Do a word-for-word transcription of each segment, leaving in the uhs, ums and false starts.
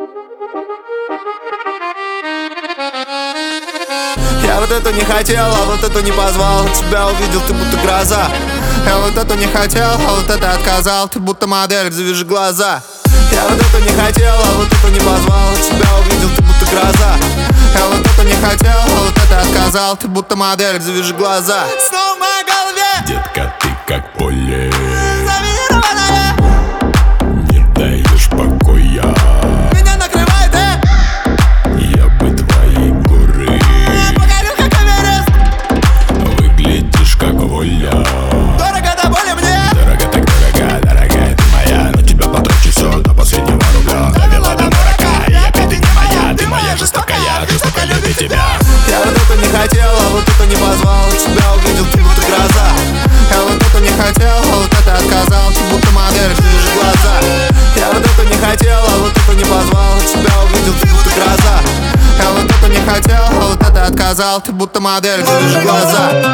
Я вот эту не хотел, а вот эту не позвал. Тебя увидел, ты будто гроза. Я вот эту не хотел, а вот это отказал. Ты будто модель, завяжи глаза. Я вот эту не хотел, а вот эту не позвал. Тебя увидел, ты будто гроза. Я вот эту не хотел, а вот это отказал. Ты будто модель, завяжи глаза. Снова в моей голове, детка, ты как поле, завированная, не даешь покоя. меня накрывает, э? Я бы твои горы, покорю, как Эверест. выглядишь как воля. Дорого до боли мне, Дорога, так дорога, дорогая ты моя. На тебя потрачу все до последнего рубля. Довела до дурака, и опять ты не моя. Ты моя жестокая, жестоко любит тебя. я вот эту не хотел, а вот эту не позвал. Тебя увидел, ты будто гроза. Я вот эту не хотел, а вот это отказал. Ты будто модель, завяжи глаза. Я вот эту не хотел, а вот эту не позвал. Тебя увидел, ты будто гроза. Я вот эту не хотел, а вот это отказал. Ты будто модель, завяжи глаза.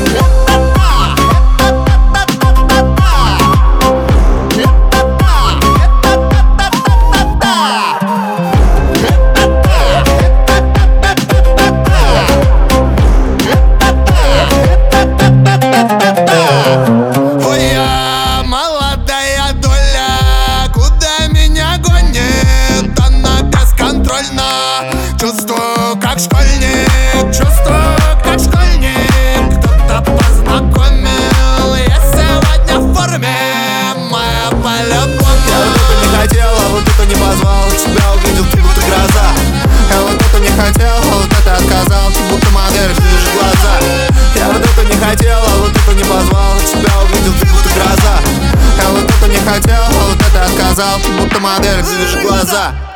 Чувствую, как школьник, чувствую, как школьник. Кто-то познакомил, я сегодня в форме, моя по-любому. Я вот эту не хотел, а вот эту не позвал. Тебя увидел, ты будто гроза. Я вот эту не хотел, а вот это отказал. Ты будто модель, завяжи глаза. Я вот эту не хотел, а вот эту не позвал. Тебя увидел, ты будто гроза. Я вот эту не хотел, а вот это отказал. Ты будто модель, завяжи глаза.